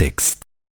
text.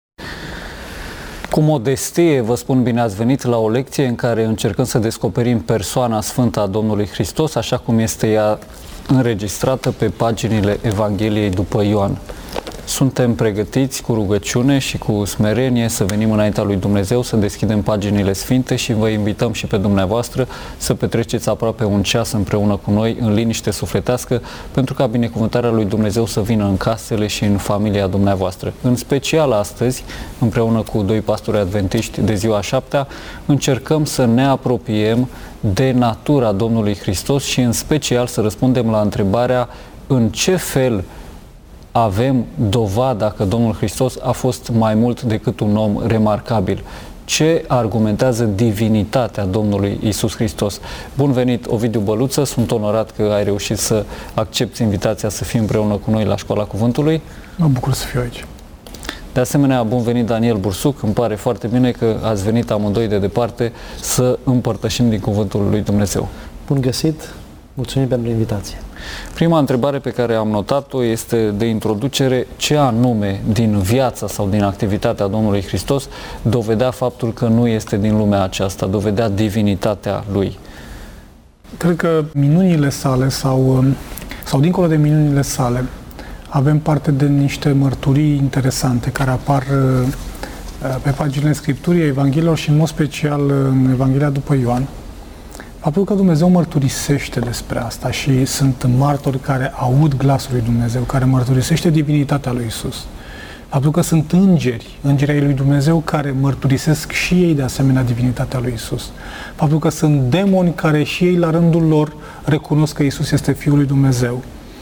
Cu modestie vă spun bine ați venit la o lecție în care încercăm să descoperim persoana sfântă a Domnului Hristos, așa cum este ea înregistrată pe paginile Evangheliei după Ioan. Suntem pregătiți cu rugăciune și cu smerenie să venim înaintea lui Dumnezeu, să deschidem paginile sfinte și vă invităm și pe dumneavoastră să petreceți aproape un ceas împreună cu noi în liniște sufletească, pentru ca binecuvântarea lui Dumnezeu să vină în casele și în familia dumneavoastră. În special astăzi, împreună cu doi pastori adventiști de ziua 7-a, încercăm să ne apropiem de natura Domnului Hristos și în special să răspundem la întrebarea în ce fel avem dovada că Domnul Hristos a fost mai mult decât un om remarcabil. Ce argumentează divinitatea Domnului Iisus Hristos? Bun venit, Ovidiu Băluță, sunt onorat că ai reușit să accepți invitația să fii împreună cu noi la Școala Cuvântului. Mă bucur să fiu aici. De asemenea, bun venit Daniel Bursuc, îmi pare foarte bine că ați venit amândoi de departe să împărtășim din Cuvântul lui Dumnezeu. Bun găsit, mulțumim pentru invitație. Prima întrebare pe care am notat-o este de introducere: ce anume din viața sau din activitatea Domnului Hristos dovedea faptul că nu este din lumea aceasta, dovedea divinitatea Lui? Cred că minunile sale sau dincolo de minunile sale avem parte de niște mărturii interesante care apar pe paginile Scripturii, Evangheliilor și în mod special în Evanghelia după Ioan. Faptul că Dumnezeu mărturisește despre asta și sunt martori care aud glasul lui Dumnezeu, care mărturisește divinitatea lui Isus. Faptul că sunt îngerii ai lui Dumnezeu care mărturisesc și ei de asemenea divinitatea lui Isus. Faptul că sunt demoni care și ei la rândul lor recunosc că Isus este Fiul lui Dumnezeu.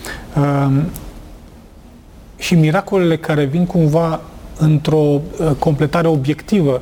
Și miracolele care vin cumva într-o completare obiectivă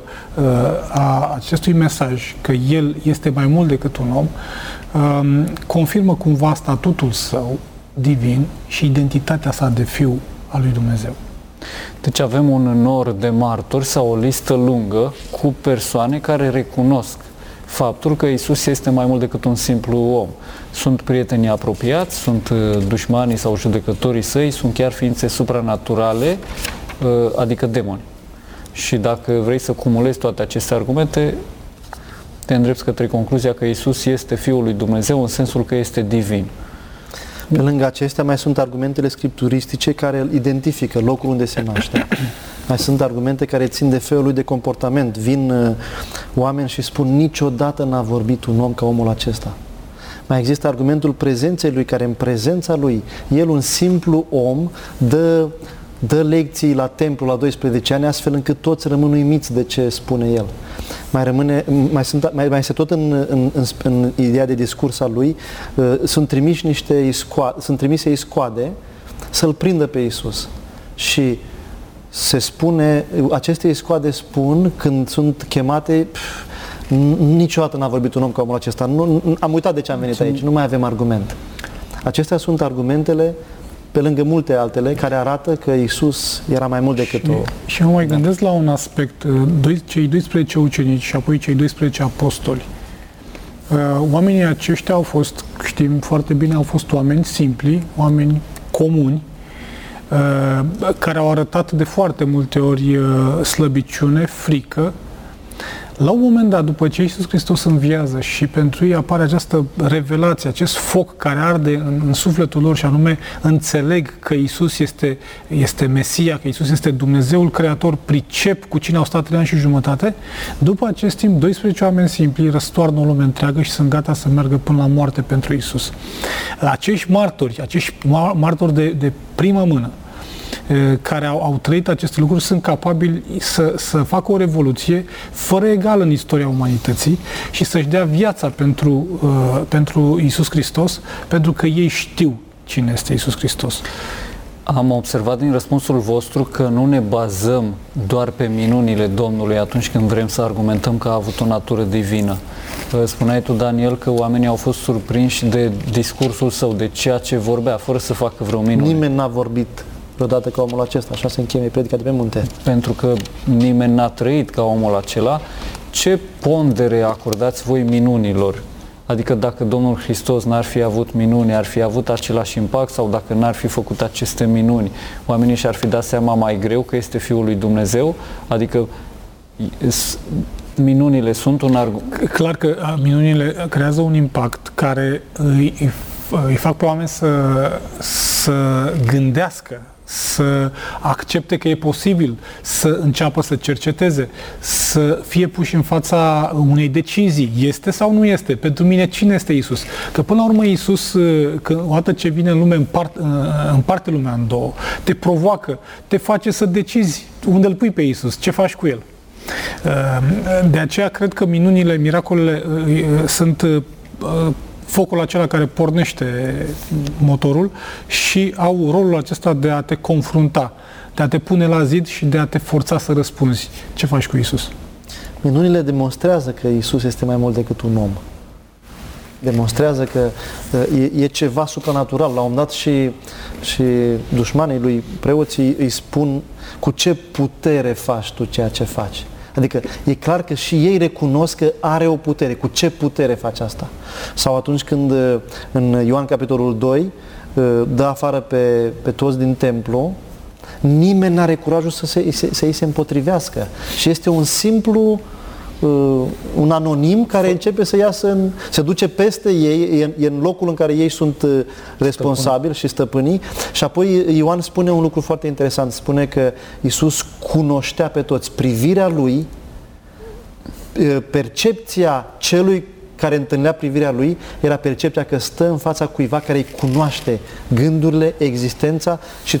a acestui mesaj, că El este mai mult decât un om, confirmă cumva statutul său divin și identitatea sa de Fiu al lui Dumnezeu. Deci avem un nor de martori sau o listă lungă cu persoane care recunosc faptul că Isus este mai mult decât un simplu om. Sunt prietenii apropiați, sunt dușmanii sau judecătorii săi, sunt chiar ființe supranaturale, adică demoni. Și dacă vrei să cumulezi toate aceste argumente, te îndrepți către concluzia că Isus este Fiul lui Dumnezeu în sensul că este divin. Pe lângă acestea mai sunt argumentele scripturistice care îl identifică locul unde se naște. Mai sunt argumente care țin de felul lui de comportament. Vin oameni și spun: niciodată n-a vorbit un om ca omul acesta. Mai există argumentul prezenței lui, care în prezența lui, el, un simplu om, dă lecții la templu la 12 ani, astfel încât toți rămân uimiți de ce spune el. Mai este tot în ideea de discurs al lui, sunt trimise iscoade să-l prindă pe Iisus. Și se spune, aceste iscoade spun, când sunt chemate: niciodată n-a vorbit un om ca omul acesta. Am uitat de ce am venit aici, nu mai avem argument. Acestea sunt argumentele, pe lângă multe altele, care arată că Iisus era mai mult decât o... Și mă mai gândesc la un aspect. Cei 12 ucenici și apoi cei 12 apostoli. Oamenii aceștia au fost, știm foarte bine, au fost oameni simpli, oameni comuni, care au arătat de foarte multe ori slăbiciune, frică. La un moment dat, după ce Iisus Hristos înviază și pentru ei apare această revelație, acest foc care arde în sufletul lor, și anume înțeleg că Iisus este Mesia, că Iisus este Dumnezeul Creator, pricep cu cine au stat 3 ani și jumătate, după acest timp 12 oameni simpli răstoarnă o lume întreagă și sunt gata să meargă până la moarte pentru Iisus. Acești martori de prima mână, care au trăit aceste lucruri, sunt capabili să facă o revoluție fără egal în istoria umanității și să-și dea viața pentru Iisus Hristos, pentru că ei știu cine este Iisus Hristos. Am observat din răspunsul vostru că nu ne bazăm doar pe minunile Domnului atunci când vrem să argumentăm că a avut o natură divină. Spuneai tu, Daniel, că oamenii au fost surprinși de discursul său, de ceea ce vorbea, fără să facă vreo minune. Nimeni n-a vorbit vreodată ca omul acesta, așa se încheie predica de pe munte. Pentru că nimeni n-a trăit ca omul acela. Ce pondere acordați voi minunilor? Adică dacă Domnul Hristos n-ar fi avut minuni, ar fi avut același impact, sau dacă n-ar fi făcut aceste minuni, oamenii și-ar fi dat seama mai greu că este Fiul lui Dumnezeu? Adică minunile sunt un argument. Clar că minunile creează un impact care îi fac pe oameni să gândească, să accepte că e posibil, să înceapă să cerceteze, să fie puși în fața unei decizii. Este sau nu este? Pentru mine, cine este Iisus? Că până la urmă Iisus, odată ce vine în lume, împarte lumea în două, te provoacă, te face să decizi unde îl pui pe Iisus, ce faci cu el. De aceea cred că minunile, miracolele sunt focul acela care pornește motorul și au rolul acesta de a te confrunta, de a te pune la zid și de a te forța să răspunzi. Ce faci cu Iisus? Minunile demonstrează că Iisus este mai mult decât un om. Demonstrează că e ceva supranatural. La un moment dat și dușmanii lui, preoții, îi spun: cu ce putere faci tu ceea ce faci? Adică e clar că și ei recunosc că are o putere. Cu ce putere faci asta? Sau atunci când în Ioan capitolul 2 dă afară pe toți din templu, nimeni n-are curajul să îi se împotrivească. Și este un simplu, un anonim care începe să iasă, se duce peste ei, e în locul în care ei sunt responsabili și stăpânii. Și apoi Ioan spune un lucru foarte interesant, spune că Iisus cunoștea pe toți. Privirea lui, percepția celui care întâlnea privirea lui, era percepția că stă în fața cuiva care îi cunoaște gândurile, existența și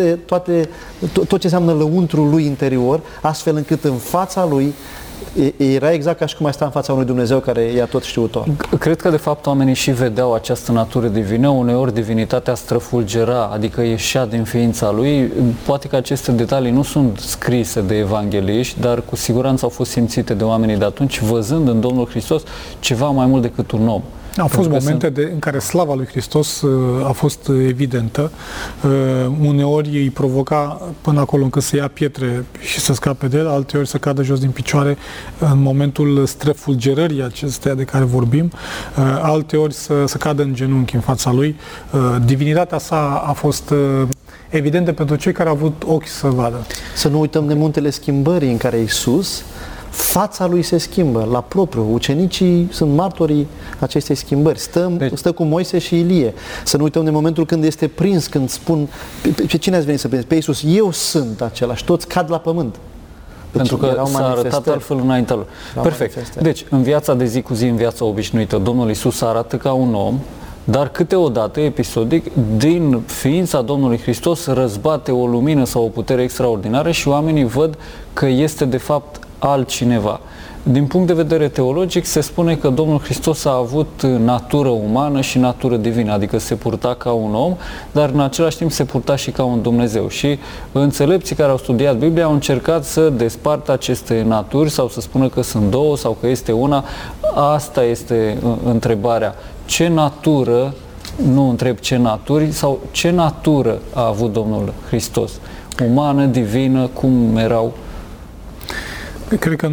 tot ce înseamnă lăuntrul lui interior, astfel încât în fața lui era exact ca și cum ai sta în fața unui Dumnezeu care e tot știutor. Cred că de fapt oamenii și vedeau această natură divină, uneori divinitatea străfulgera, adică ieșea din ființa lui. Poate că aceste detalii nu sunt scrise de evangeliști, dar cu siguranță au fost simțite de oamenii de atunci, văzând în Domnul Hristos ceva mai mult decât un om. Au fost momente în care slava lui Hristos a fost evidentă. Uneori îi provoca până acolo încât să ia pietre și să scape de el, alteori să cadă jos din picioare în momentul străfulgerării acesteia de care vorbim, alteori să cadă în genunchi în fața lui. Divinitatea sa a fost evidentă pentru cei care au avut ochi să vadă. Să nu uităm de muntele schimbării în care Iisus, fața lui se schimbă la propriu. Ucenicii sunt martorii acestei schimbări. Stă cu Moise și Ilie. Să nu uităm de momentul când este prins, când spun: pe cine ați venit să prindeți? Pe Iisus. Eu sunt acela. Și toți cad la pământ. Pentru că s-a arătat altfel înaintea lor. Perfect. Deci, în viața de zi cu zi, în viața obișnuită, Domnul Iisus arată ca un om, dar câteodată, episodic, din ființa Domnului Hristos răzbate o lumină sau o putere extraordinară și oamenii văd că este de fapt altcineva. Din punct de vedere teologic, se spune că Domnul Hristos a avut natură umană și natură divină, adică se purta ca un om, dar în același timp se purta și ca un Dumnezeu. Și înțelepții care au studiat Biblia au încercat să despartă aceste naturi sau să spună că sunt două sau că este una. Asta este întrebarea. Ce natură, nu întreb ce naturi, sau ce natură a avut Domnul Hristos? Umană, divină, cum erau? Cred că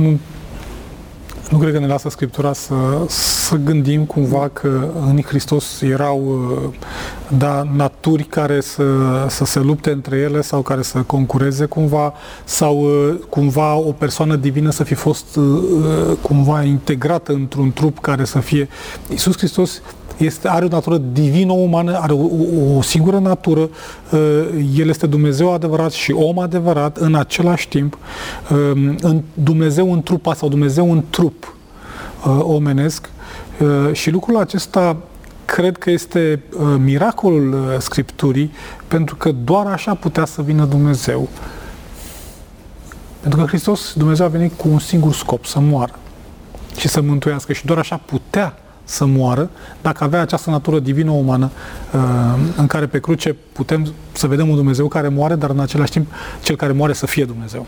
nu cred că ne lasă Scriptura să gândim cumva că în Hristos erau naturi care să se lupte între ele sau care să concureze cumva, sau cumva o persoană divină să fi fost cumva integrată într-un trup care să fie. Iisus Hristos are o natură divină-umană, are o singură natură, El este Dumnezeu adevărat și om adevărat în același timp, Dumnezeu în trupa sau Dumnezeu în trup omenesc, și lucrul acesta cred că este miracolul Scripturii, pentru că doar așa putea să vină Dumnezeu. Pentru că Hristos, Dumnezeu a venit cu un singur scop, să moară și să mântuiască, și doar așa putea să moară dacă avea această natură divină-umană în care pe cruce putem să vedem un Dumnezeu care moare, dar în același timp cel care moare să fie Dumnezeu.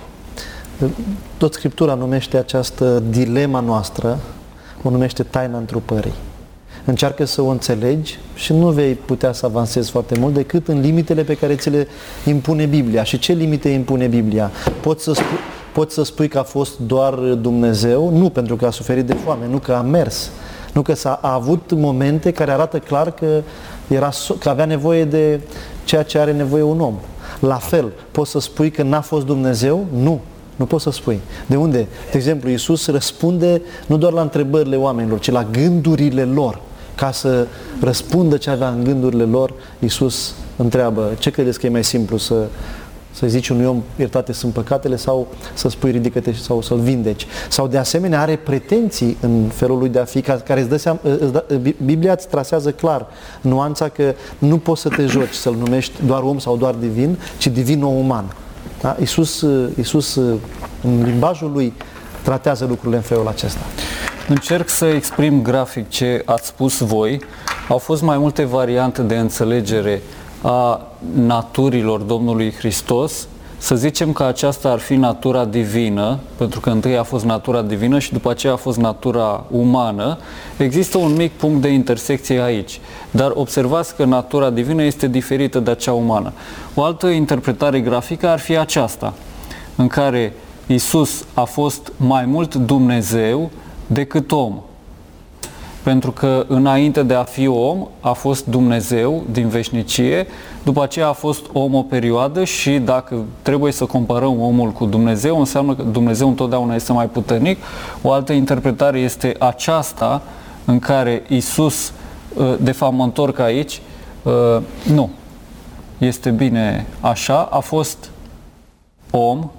Tot Scriptura numește această dilema noastră, o numește taina întrupării. Încearcă să o înțelegi și nu vei putea să avansezi foarte mult decât în limitele pe care ți le impune Biblia. Și ce limite impune Biblia? Poți să spui că a fost doar Dumnezeu? Nu, pentru că a suferit de foame, nu că a mers. Nu că a avut momente care arată clar că avea nevoie de ceea ce are nevoie un om. La fel, poți să spui că n-a fost Dumnezeu? Nu poți să spui. De unde? De exemplu, Iisus răspunde nu doar la întrebările oamenilor, ci la gândurile lor. Ca să răspundă ce avea în gândurile lor, Iisus întreabă: ce credeți că e mai simplu, să zici unui om iertate sunt păcatele, sau să spui ridică-te sau să-l vindeci? Sau de asemenea are pretenții în felul lui de a fi, care îți dă seama, Biblia îți trasează clar nuanța că nu poți să te joci să-l numești doar om sau doar divin, ci divin-uman. Da? Iisus în limbajul lui tratează lucrurile în felul acesta. Încerc să exprim grafic ce ați spus voi. Au fost mai multe variante de înțelegere a naturilor Domnului Hristos. Să zicem că aceasta ar fi natura divină, pentru că întâi a fost natura divină și după aceea a fost natura umană. Există un mic punct de intersecție aici, dar observați că natura divină este diferită de cea umană. O altă interpretare grafică ar fi aceasta, în care Iisus a fost mai mult Dumnezeu decât om. Pentru că înainte de a fi om, a fost Dumnezeu din veșnicie, după aceea a fost om o perioadă și dacă trebuie să comparăm omul cu Dumnezeu, înseamnă că Dumnezeu întotdeauna este mai puternic. O altă interpretare este aceasta, în care Iisus, de fapt mă întorc aici, nu, este bine așa, a fost om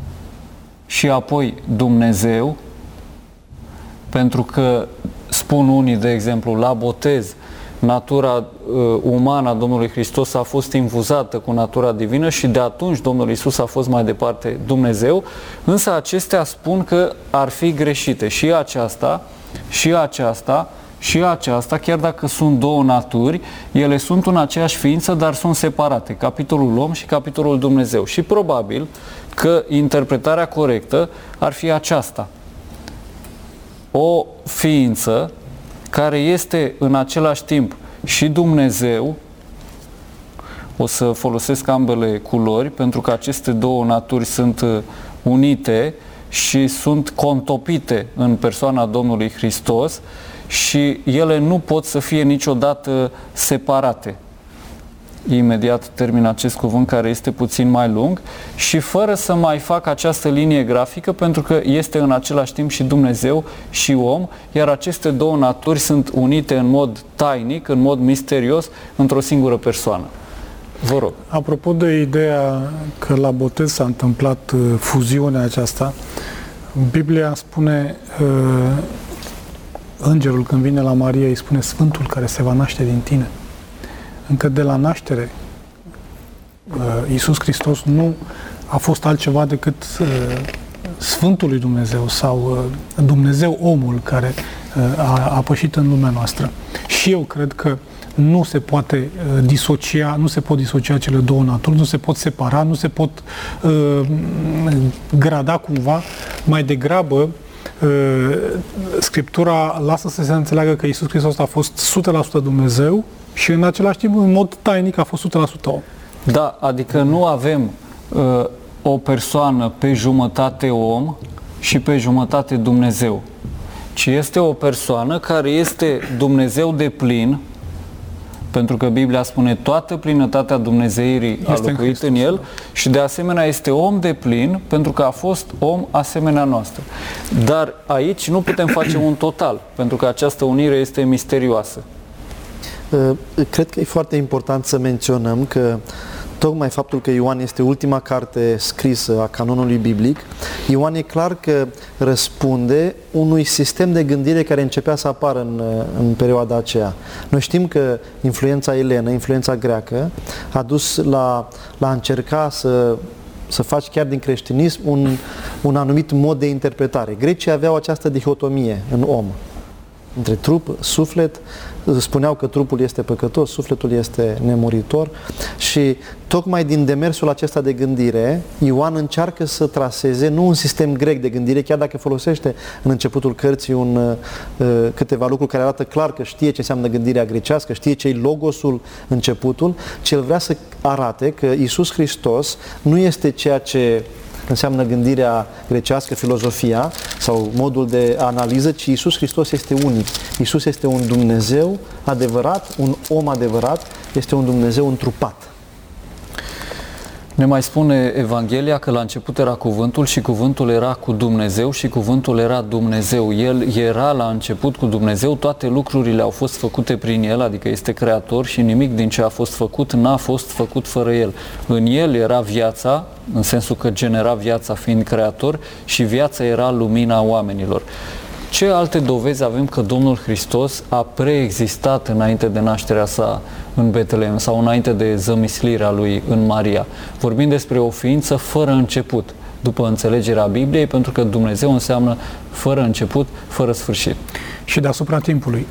și apoi Dumnezeu, pentru că spun unii, de exemplu, la botez, natura umană a Domnului Hristos a fost infuzată cu natura divină și de atunci Domnul Iisus a fost mai departe Dumnezeu, însă acestea spun că ar fi greșite. Și aceasta, și aceasta, și aceasta, chiar dacă sunt două naturi, ele sunt în aceeași ființă, dar sunt separate, capitolul om și capitolul Dumnezeu. Și probabil că interpretarea corectă ar fi aceasta: o ființă care este în același timp și Dumnezeu. O să folosesc ambele culori pentru că aceste două naturi sunt unite și sunt contopite în persoana Domnului Hristos și ele nu pot să fie niciodată separate. Imediat termin acest cuvânt care este puțin mai lung și fără să mai fac această linie grafică, pentru că este în același timp și Dumnezeu și om, iar aceste două naturi sunt unite în mod tainic, în mod misterios, într-o singură persoană. Vă rog. Apropo de ideea că la botez s-a întâmplat fuziunea aceasta, Biblia spune, îngerul când vine la Maria îi spune: Sfântul care se va naște din tine. Încă de la naștere, Iisus Hristos nu a fost altceva decât Sfântul lui Dumnezeu sau Dumnezeu omul care a pășit în lumea noastră. Și eu cred că nu se poate nu se pot disocia cele două naturi, nu se pot separa, nu se pot grada cumva. Mai degrabă, Scriptura lasă să se înțeleagă că Iisus Hristos a fost 100% Dumnezeu și în același timp, în mod tainic, a fost 100% om. Da, adică nu avem o persoană pe jumătate om și pe jumătate Dumnezeu, ci este o persoană care este Dumnezeu deplin, pentru că Biblia spune toată plinătatea Dumnezeirii a locuit în el, și de asemenea este om deplin pentru că a fost om asemenea noastră. Dar aici nu putem face un total, pentru că această unire este misterioasă. Cred că e foarte important să menționăm că tocmai faptul că Ioan este ultima carte scrisă a canonului biblic, Ioan e clar că răspunde unui sistem de gândire care începea să apară în perioada aceea. Noi știm că influența elenă, influența greacă, a dus la a încerca să faci chiar din creștinism un anumit mod de interpretare. Grecii aveau această dihotomie în om, între trup, suflet. Spuneau că trupul este păcătos, sufletul este nemuritor și tocmai din demersul acesta de gândire, Ioan încearcă să traseze nu un sistem grec de gândire, chiar dacă folosește în începutul cărții câteva lucruri care arată clar că știe ce înseamnă gândirea grecească, știe ce-i logosul, începutul, ci el vrea să arate că Iisus Hristos nu este ceea ce înseamnă gândirea grecească, filozofia, sau modul de analiză, ci Iisus Hristos este unic. Iisus este un Dumnezeu adevărat, un om adevărat, este un Dumnezeu întrupat. Ne mai spune Evanghelia că la început era cuvântul și cuvântul era cu Dumnezeu și cuvântul era Dumnezeu. El era la început cu Dumnezeu, toate lucrurile au fost făcute prin El, adică este creator și nimic din ce a fost făcut n-a fost făcut fără El. În El era viața, în sensul că genera viața fiind creator, și viața era lumina oamenilor. Ce alte dovezi avem că Domnul Hristos a preexistat înainte de nașterea sa în Betlehem sau înainte de zămislirea lui în Maria? Vorbim despre o ființă fără început, după înțelegerea Bibliei, pentru că Dumnezeu înseamnă fără început, fără sfârșit. Și deasupra timpului.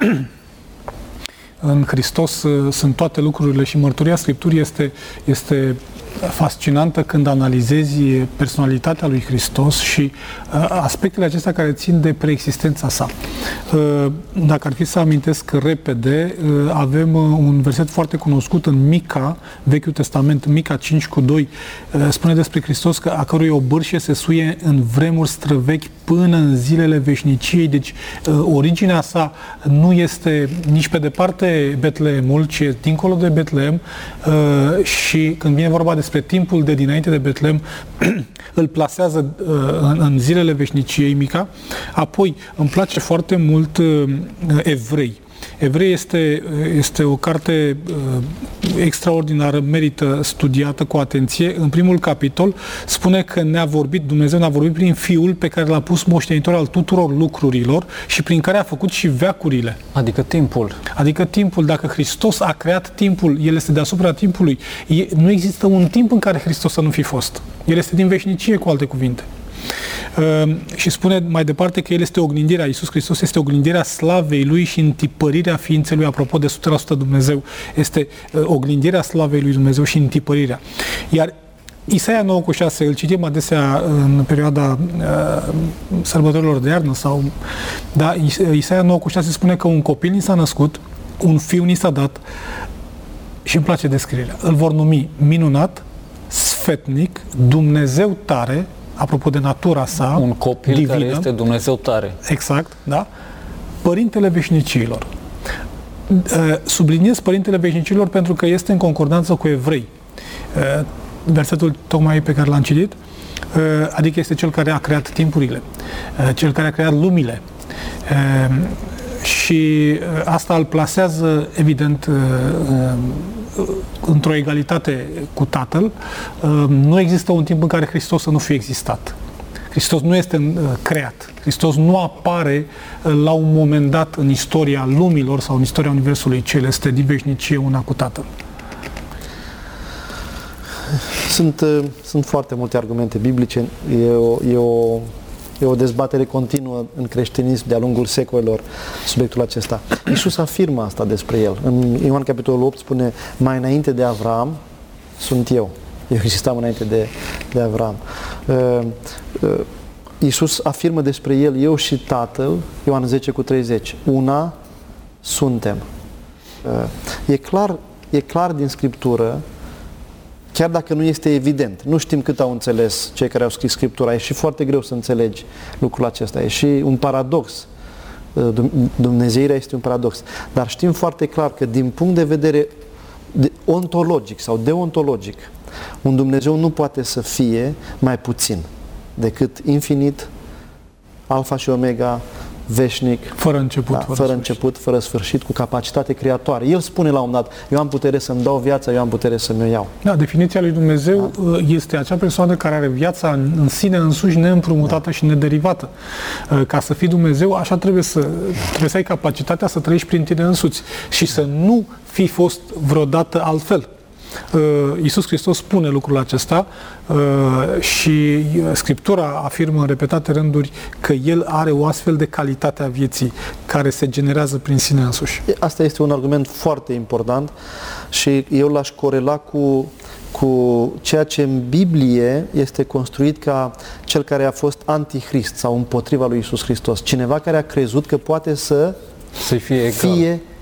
În Hristos sunt toate lucrurile și mărturia Scripturii este fascinantă când analizezi personalitatea lui Hristos și aspectele acestea care țin de preexistența sa. Dacă ar fi să amintesc repede, avem un verset foarte cunoscut în Mica, Vechiul Testament, Mica 5:2, spune despre Hristos că a cărui obârșie se suie în vremuri străvechi până în zilele veșniciei. Deci originea sa nu este nici pe departe Betleemul, ci e dincolo de Betleem și când vine vorba despre timpul de dinainte de Betlehem, îl plasează în zilele veșniciei, Mica. Apoi îmi place foarte mult Evrei. Evrei este o carte extraordinară, merită studiată cu atenție. În primul capitol spune că Dumnezeu ne-a vorbit prin Fiul pe care l-a pus moștenitor al tuturor lucrurilor și prin care a făcut și veacurile. Adică timpul. Adică timpul. Dacă Hristos a creat timpul, El este deasupra timpului. Nu există un timp în care Hristos să nu fi fost. El este din veșnicie, cu alte cuvinte. Și spune mai departe că El este oglindirea, Iisus Hristos este oglindirea slavei Lui și întipărirea ființei Lui. Apropo de 100% Dumnezeu, este oglindirea slavei Lui Dumnezeu și întipărirea. Iar Isaia 9:6, îl citim adesea în perioada sărbătorilor de iarnă, Isaia 9:6 spune că un copil ni s-a născut, un fiu ni s-a dat și îmi place descrierea. Îl vor numi minunat, sfetnic, Dumnezeu tare, apropo de natura sa, un copil divină, care este Dumnezeu tare. Exact, da? Părintele veșnicilor. Subliniez Părintele veșnicilor pentru că este în concordanță cu Evrei. Versetul tocmai pe care l-am citit, adică este Cel care a creat timpurile, Cel care a creat lumile. Și asta îl plasează, evident, într-o egalitate cu Tatăl. Nu există un timp în care Hristos să nu fie existat. Hristos nu este creat. Hristos nu apare la un moment dat în istoria lumilor sau în istoria Universului, ci El este din veșnicie una cu Tatăl. Sunt foarte multe argumente biblice. E o dezbatere continuă în creștinism de-a lungul secolelor, subiectul acesta. Iisus afirmă asta despre El. În Ioan capitolul 8 spune: mai înainte de Avram sunt eu. Eu existam înainte de Avram. Iisus afirmă despre El: eu și Tatăl, Ioan 10:30, una suntem. E clar din Scriptură, chiar dacă nu este evident. Nu știm cât au înțeles cei care au scris Scriptura. E și foarte greu să înțelegi lucrul acesta. E și un paradox. Dumnezeirea este un paradox. Dar știm foarte clar că din punct de vedere ontologic sau deontologic, un Dumnezeu nu poate să fie mai puțin decât infinit, alfa și omega, veșnic, fără început, fără sfârșit, cu capacitate creatoare. El spune la un moment dat: eu am putere să-mi dau viața, eu am putere să-mi o iau. Da, definiția lui Dumnezeu este acea persoană care are viața în sine însuși neîmprumutată și nederivată. Ca să fii Dumnezeu, așa trebuie să ai capacitatea să trăiești prin tine însuți și să nu fi fost vreodată altfel. Iisus Hristos spune lucrul acesta și Scriptura afirmă în repetate rânduri că El are o astfel de calitate a vieții care se generează prin sine însuși. Asta este un argument foarte important și eu l-aș corela cu ceea ce în Biblie este construit ca cel care a fost antichrist sau împotriva lui Iisus Hristos. Cineva care a crezut că poate să fie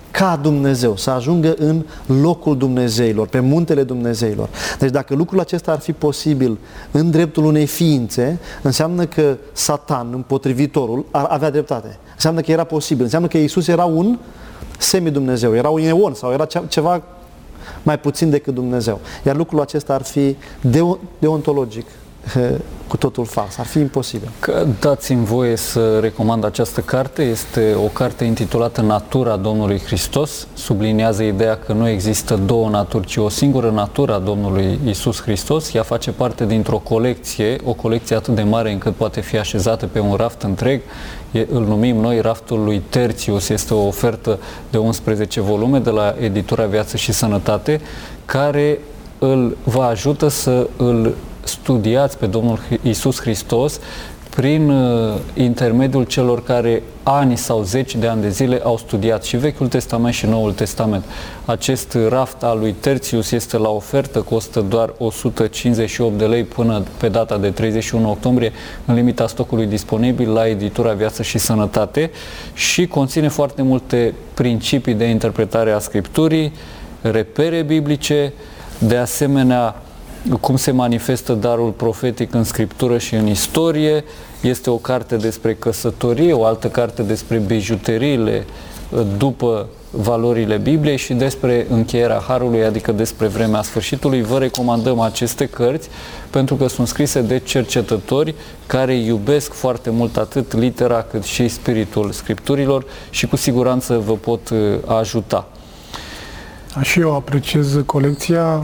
ca Dumnezeu, să ajungă în locul Dumnezeilor, pe muntele Dumnezeilor. Deci dacă lucrul acesta ar fi posibil în dreptul unei ființe, înseamnă că Satan, împotrivitorul, ar avea dreptate. Înseamnă că era posibil, înseamnă că Iisus era un semi-Dumnezeu, era un eon sau era ceva mai puțin decât Dumnezeu. Iar lucrul acesta ar fi deontologic cu totul fals. Ar fi imposibil. Dați-mi voie să recomand această carte. Este o carte intitulată Natura Domnului Hristos. Subliniază ideea că nu există două naturi, ci o singură natură a Domnului Iisus Hristos. Ea face parte dintr-o colecție, o colecție atât de mare încât poate fi așezată pe un raft întreg. Îl numim noi raftul lui Tertius. Este o ofertă de 11 volume de la editura Viață și Sănătate, care vă ajută să îl studiați pe Domnul Iisus Hristos prin intermediul celor care ani sau zeci de ani de zile au studiat și Vechiul Testament și Noul Testament. Acest raft al lui Tertius este la ofertă, costă doar 158 de lei până pe data de 31 octombrie, în limita stocului disponibil la editura Viață și Sănătate, și conține foarte multe principii de interpretare a Scripturii, repere biblice, de asemenea cum se manifestă darul profetic în Scriptură și în istorie. Este o carte despre căsătorie, o altă carte despre bijuteriile după valorile Bibliei și despre încheierea Harului, adică despre vremea sfârșitului. Vă recomandăm aceste cărți pentru că sunt scrise de cercetători care iubesc foarte mult atât litera cât și spiritul Scripturilor și cu siguranță vă pot ajuta. Și eu apreciez colecția.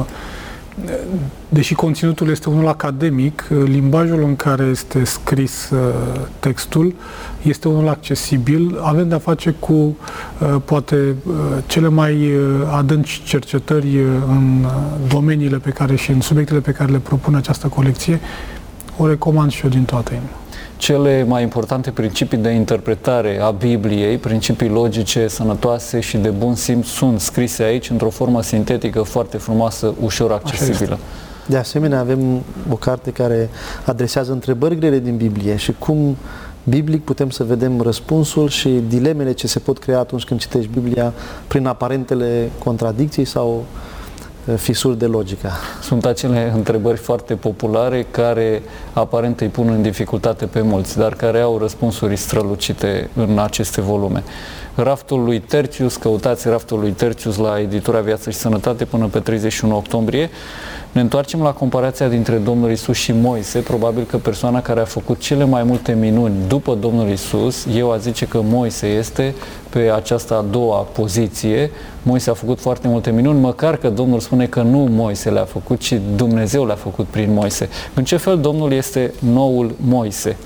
Deși conținutul este unul academic, limbajul în care este scris textul este unul accesibil. Avem de-a face cu poate cele mai adânci cercetări în domeniile pe care și în subiectele pe care le propune această colecție. O recomand și eu din toată inima. Cele mai importante principii de interpretare a Bibliei, principii logice, sănătoase și de bun simț, sunt scrise aici într-o formă sintetică foarte frumoasă, ușor accesibilă. De asemenea, avem o carte care adresează întrebări grele din Biblie și cum biblic putem să vedem răspunsul și dilemele ce se pot crea atunci când citești Biblia prin aparentele contradicții sau fisuri de logică. Sunt acele întrebări foarte populare care aparent îi pun în dificultate pe mulți, dar care au răspunsuri strălucite în aceste volume. Raftul lui Tertius, căutați Raftul lui Tertius la editura Viață și Sănătate până pe 31 octombrie. Ne întoarcem la comparația dintre Domnul Iisus și Moise. Probabil că persoana care a făcut cele mai multe minuni după Domnul Iisus, eu aș zice că Moise este pe această a doua poziție. Moise a făcut foarte multe minuni, măcar că Domnul spune că nu Moise le-a făcut, ci Dumnezeu le-a făcut prin Moise. În ce fel Domnul este noul Moise?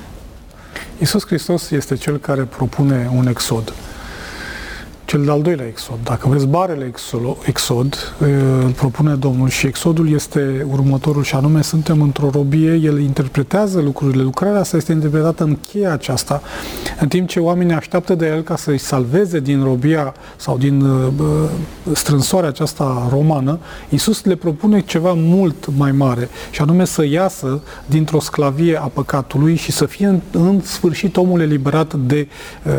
Iisus Hristos este Cel care propune un exod. Cel de-al doilea exod. Dacă vreți, barele exod îl propune Domnul și exodul este următorul și anume suntem într-o robie, el interpretează lucrurile, lucrarea asta este interpretată în cheia aceasta, în timp ce oamenii așteaptă de el ca să-i salveze din robia sau din strânsoarea aceasta romană. Iisus le propune ceva mult mai mare și anume să iasă dintr-o sclavie a păcatului și să fie în sfârșit omul eliberat de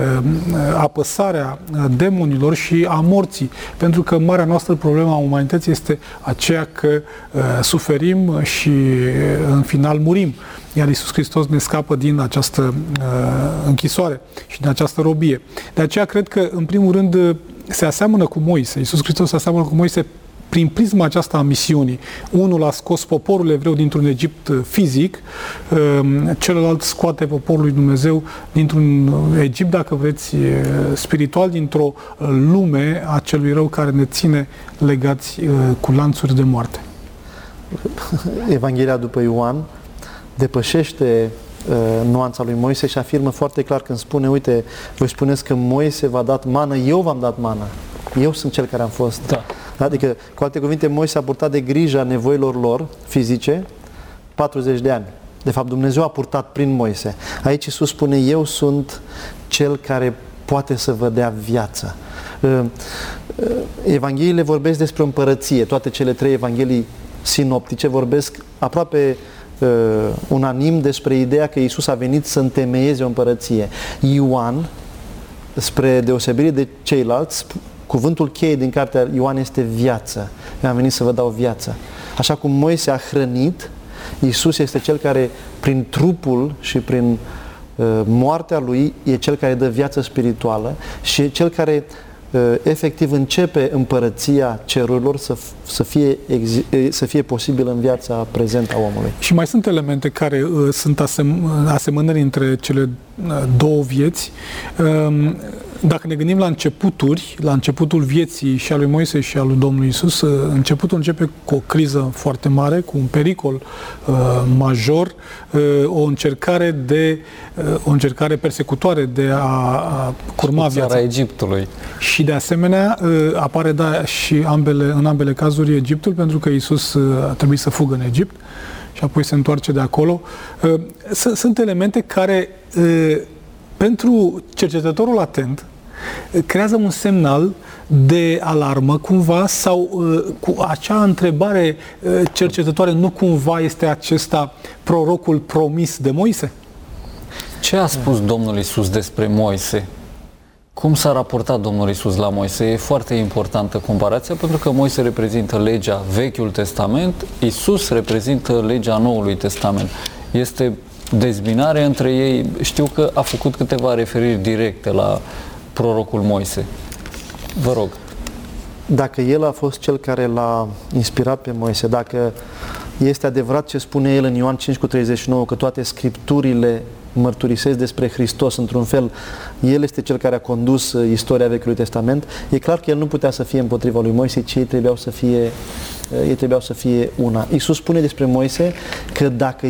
apăsarea demonilor și a morții. Pentru că marea noastră problemă a umanității este aceea că suferim și în final murim. Iar Iisus Hristos ne scapă din această închisoare și din această robie. De aceea cred că, în primul rând, se aseamănă cu Moise. Iisus Hristos se aseamănă cu Moise prin prisma aceasta a misiunii. Unul a scos poporul evreu dintr-un Egipt fizic, celălalt scoate poporul lui Dumnezeu dintr-un Egipt, dacă vreți, spiritual, dintr-o lume a celui rău care ne ține legați cu lanțuri de moarte. Evanghelia după Ioan depășește nuanța lui Moise și afirmă foarte clar când spune, uite, voi spuneți că Moise v-a dat mană, eu v-am dat mană. Eu sunt cel care am fost. Da. Adică, cu alte cuvinte, Moise a purtat de grija nevoilor lor fizice 40 de ani. De fapt, Dumnezeu a purtat prin Moise. Aici Iisus spune, eu sunt cel care poate să vă dea viață. Evangheliile vorbesc despre o împărăție. Toate cele trei evanghelii sinoptice vorbesc aproape unanim despre ideea că Iisus a venit să întemeieze o împărăție. Ioan spre deosebire de ceilalți, cuvântul cheie din cartea Ioan este viață. Eu am venit să vă dau viață. Așa cum Moise a hrănit, Iisus este Cel care, prin trupul și prin moartea Lui, e Cel care dă viață spirituală și e Cel care efectiv începe împărăția cerurilor să fie posibil în viața prezentă a omului. Și mai sunt elemente care sunt asemănări între cele două vieți. Dacă ne gândim la începutul vieții și a lui Moise și a lui Domnului Iisus, începutul începe cu o criză foarte mare, cu un pericol major, o încercare persecutoare de a curma viața Egiptului. Și de asemenea apare și în ambele cazuri Egiptul, pentru că Iisus a trebuit să fugă în Egipt și apoi se întoarce de acolo. Sunt elemente care pentru cercetătorul atent creează un semnal de alarmă cumva, sau cu acea întrebare cercetătoare, nu cumva este acesta prorocul promis de Moise? Ce a spus Domnul Iisus despre Moise? Cum s-a raportat Domnul Iisus la Moise? E foarte importantă comparația, pentru că Moise reprezintă legea Vechiul Testament, Iisus reprezintă legea Noului Testament. Este dezbinare între ei. Știu că a făcut câteva referiri directe la prorocul Moise. Vă rog. Dacă el a fost cel care l-a inspirat pe Moise, dacă este adevărat ce spune el în Ioan 5:39, că toate scripturile mărturisesc despre Hristos, într-un fel, el este cel care a condus istoria Vechiului Testament, e clar că el nu putea să fie împotriva lui Moise, ci ei trebuiau să fie una. Iisus spune despre Moise că dacă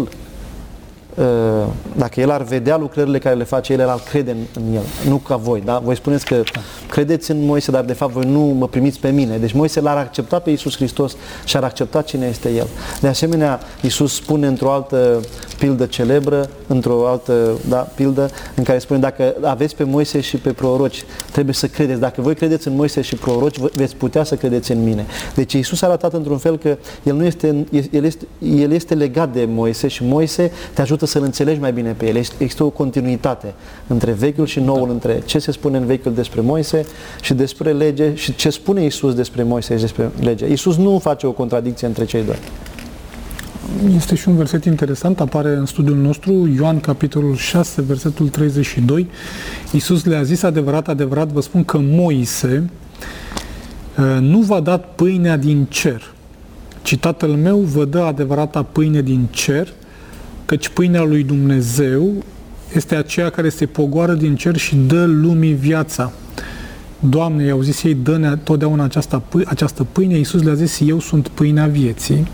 el ar vedea lucrările care le face el, ar crede în el, nu ca voi. Da? Voi spuneți că credeți în Moise, dar de fapt voi nu mă primiți pe mine. Deci Moise l-ar accepta pe Iisus Hristos și ar accepta cine este el. De asemenea, Iisus spune într-o altă pildă celebră, pildă în care spune: dacă aveți pe Moise și pe proroci, trebuie să credeți. Dacă voi credeți în Moise și proroci, veți putea să credeți în mine. Deci Iisus a arătat într-un fel că el este legat de Moise și Moise te ajută să-l înțelegi mai bine pe el. Există o continuitate între Vechiul și Noul, între ce se spune în Vechiul despre Moise și despre lege și ce spune Iisus despre Moise și despre lege. Iisus nu face o contradicție între cei doi. Este și un verset interesant, apare în studiul nostru, Ioan capitolul 6, versetul 32. Iisus le-a zis: adevărat, adevărat, vă spun că Moise nu v-a dat pâinea din cer, ci Tatăl meu vă dă adevărata pâine din cer, căci pâinea lui Dumnezeu este aceea care se pogoară din cer și dă lumii viața. Doamne, i-au zis ei, dă-ne totdeauna această pâine. Iisus le-a zis: eu sunt pâinea vieții.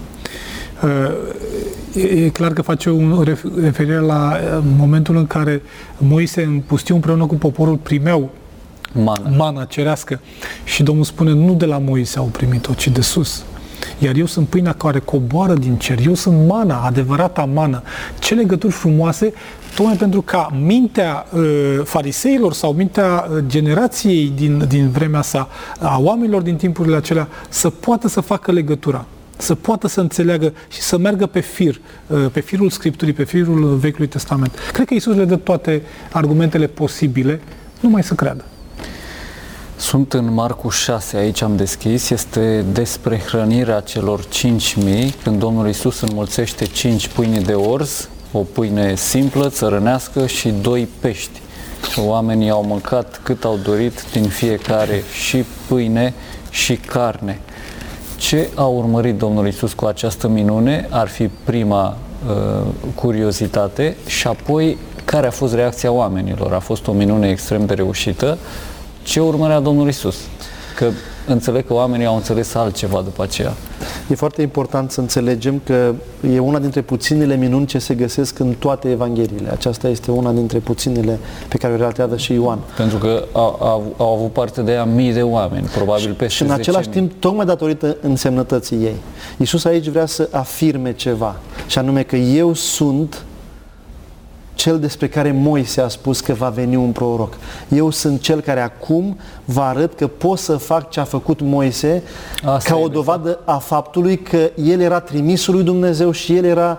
E clar că face o referire la momentul în care Moise în pustiu împreună cu poporul primeau mana cerească și Domnul spune: nu de la Moise au primit-o, ci de sus. Iar eu sunt pâinea care coboară din cer. Eu sunt mana, adevărata mană. Ce legături frumoase, tocmai pentru ca mintea fariseilor sau mintea generației din vremea sa, a oamenilor din timpurile acelea, să poată să facă legătura, să poată să înțeleagă și să meargă pe firul Scripturii, pe firul Vechiului Testament. Cred că Iisus le dă toate argumentele posibile, numai să creadă. Sunt în Marcu 6, aici am deschis, este despre hrănirea celor 5.000, când Domnul Iisus înmulțește 5 pâini de orz, o pâine simplă, țărănească și 2 pești. Oamenii au mâncat cât au dorit din fiecare, și pâine și carne. Ce a urmărit Domnul Iisus cu această minune ar fi prima curiozitate, și apoi care a fost reacția oamenilor. A fost o minune extrem de reușită. Ce urmărea Domnul Iisus? Că înțeleg că oamenii au înțeles altceva după aceea. E foarte important să înțelegem că e una dintre puținele minuni ce se găsesc în toate evangheliile. Aceasta este una dintre puținele pe care o relatează și Ioan. Pentru că au avut parte de ea mii de oameni, probabil peste 10.000. Și în același timp, tocmai datorită însemnătății ei. Iisus aici vrea să afirme ceva, și anume că eu sunt cel despre care Moise a spus că va veni un proroc. Eu sunt cel care acum vă arăt că pot să fac ce a făcut Moise, ca o dovadă a faptului că el era trimisul lui Dumnezeu și el era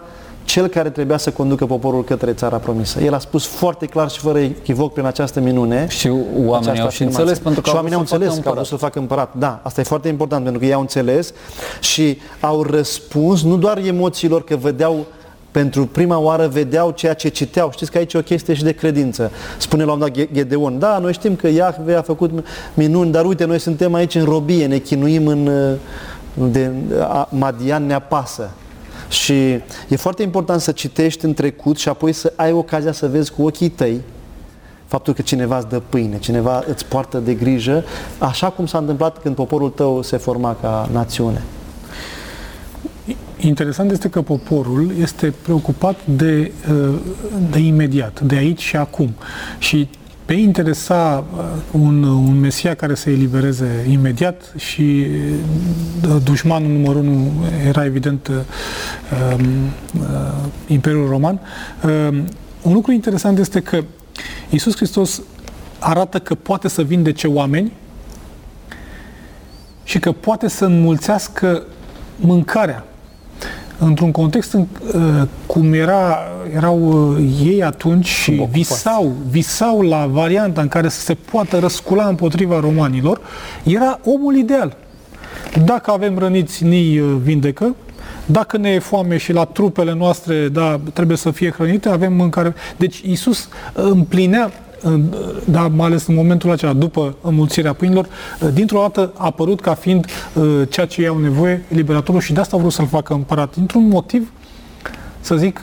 cel care trebuia să conducă poporul către țara promisă. El a spus foarte clar și fără echivoc prin această minune. Și oamenii au și înțeles pentru că oamenii au înțeles că au vrut să facă împărat. Da, asta e foarte important pentru că ei au înțeles și au răspuns nu doar emoțiilor că vedeau pentru prima oară vedeau ceea ce citeau. Știți că aici e o chestie și de credință. Spune la un dat Gedeon, da, noi știm că Iahve a făcut minuni, dar uite, noi suntem aici în robie, ne chinuim Madian ne apasă. Și e foarte important să citești în trecut și apoi să ai ocazia să vezi cu ochii tăi faptul că cineva îți dă pâine, cineva îți poartă de grijă, așa cum s-a întâmplat când poporul tău se forma ca națiune. Interesant este că poporul este preocupat de imediat, de aici și acum. Și pe interesa un Mesia care să elibereze imediat și dușmanul numărul 1 era evident Imperiul Roman. Un lucru interesant este că Iisus Hristos arată că poate să vindece oameni și că poate să înmulțească mâncarea. Într-un context cum erau ei atunci și visau la varianta în care să se poată răscula împotriva romanilor, era omul ideal. Dacă avem răniți, ni vindecă, dacă ne e foame și la trupele noastre trebuie să fie hrănite, avem mâncare. Deci Iisus împlinea, mai ales în momentul acela, după înmulțirea pâinilor, dintr-o dată a apărut ca fiind ceea ce ei au nevoie, liberatorul, și de asta au vrut să-l facă împărat. Dintr-un motiv, să zic,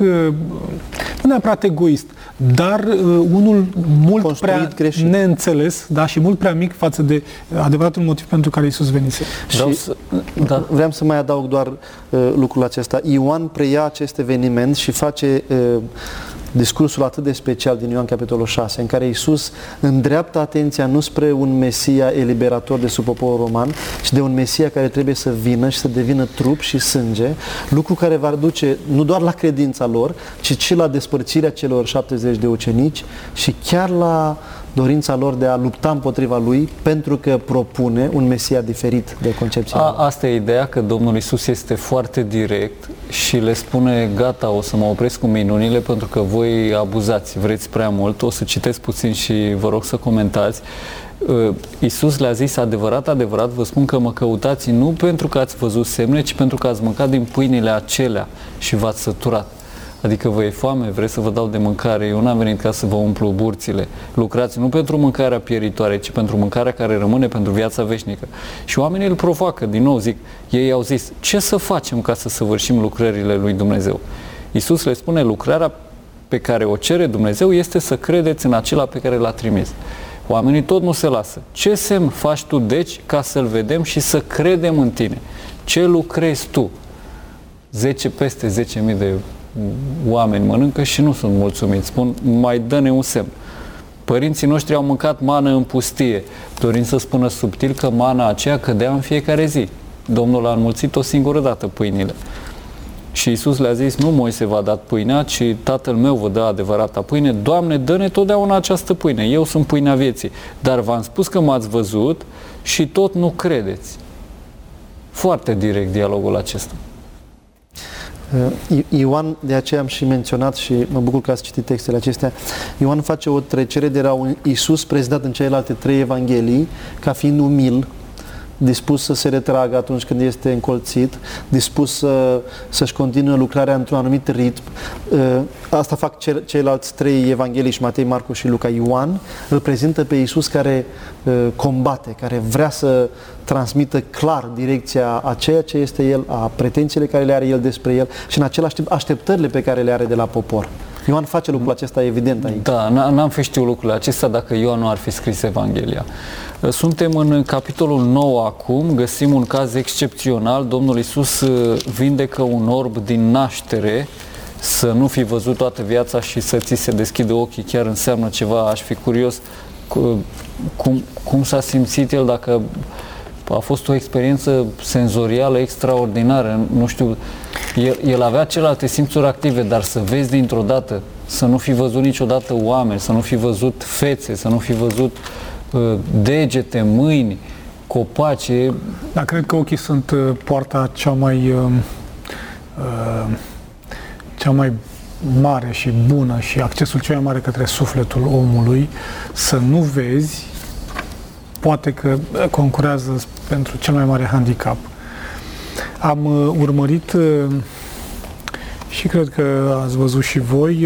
nu neapărat egoist, dar unul mult construit prea greșit, neînțeles, și mult prea mic față de adevăratul motiv pentru care Iisus venise. Vreau să mai adaug doar lucrul acesta. Ioan preia acest eveniment și face discursul atât de special din Ioan capitolul 6, în care Iisus îndreaptă atenția nu spre un Mesia eliberator de sub poporul roman, ci de un Mesia care trebuie să vină și să devină trup și sânge, lucru care va duce nu doar la credința lor, ci și la despărțirea celor 70 de ucenici și chiar la dorința lor de a lupta împotriva lui, pentru că propune un Mesia diferit de concepția. Asta e ideea, că Domnul Iisus este foarte direct și le spune: gata, o să mă opresc cu minunile pentru că voi abuzați, vreți prea mult. O să citesc puțin și vă rog să comentați. Iisus le-a zis: adevărat, adevărat, vă spun că mă căutați nu pentru că ați văzut semne, ci pentru că ați mâncat din pâinile acelea și v-ați săturat. Adică vă e foame, vreți să vă dau de mâncare, eu n-am venit ca să vă umplu burțile. Lucrați nu pentru mâncarea pieritoare, ci pentru mâncarea care rămâne pentru viața veșnică. Și oamenii îl provoacă, din nou zic, ei au zis: ce să facem ca să săvârșim lucrările lui Dumnezeu? Iisus le spune: lucrarea pe care o cere Dumnezeu este să credeți în acela pe care l-a trimis. Oamenii tot nu se lasă. Ce semn faci tu, deci, ca să-L vedem și să credem în tine? Ce lucrezi tu? Peste 10.000 de oameni mănâncă și nu sunt mulțumiți. Spun: mai dă-ne un semn. Părinții noștri au mâncat mană în pustie, dorind să spună subtil că mana aceea cădea în fiecare zi. Domnul a înmulțit o singură dată pâinile. Și Iisus le-a zis: nu Moise v-a dat pâinea, ci Tatăl meu vă dă adevărata pâine. Doamne, dă-ne totdeauna această pâine. Eu sunt pâinea vieții. Dar v-am spus că m-ați văzut și tot nu credeți. Foarte direct dialogul acesta. Ioan, de aceea am și menționat și mă bucur că ați citit textele acestea, Ioan face o trecere de la un Iisus prezentat în celelalte 3 evanghelii ca fiind umil, dispus să se retragă atunci când este încolțit, dispus să-și continue lucrarea într-un anumit ritm. Asta fac ceilalți 3 evangheliști, Matei, Marcu și Luca. Ioan îl prezintă pe Iisus care combate, care vrea să transmită clar direcția a ceea ce este El, a pretențiile care le are El despre El și în același timp așteptările pe care le are de la popor. Ioan face lucrul acesta evident aici. Da, n-am fi știut lucrurile acestea dacă Ioan nu ar fi scris Evanghelia. Suntem în capitolul 9 acum, găsim un caz excepțional. Domnul Iisus vindecă un orb din naștere. Să nu fi văzut toată viața și să ți se deschidă ochii chiar înseamnă ceva. Aș fi curios cum s-a simțit el, dacă a fost o experiență senzorială extraordinară. Nu știu, el avea celelalte simțuri active, dar să vezi dintr-o dată, să nu fi văzut niciodată oameni, să nu fi văzut fețe, să nu fi văzut degete, mâini, copaci. Da, cred că ochii sunt poarta cea mai mare și bună și accesul cel mai mare către sufletul omului, să nu vezi, poate că concurează pentru cel mai mare handicap. Am urmărit și cred că ați văzut și voi,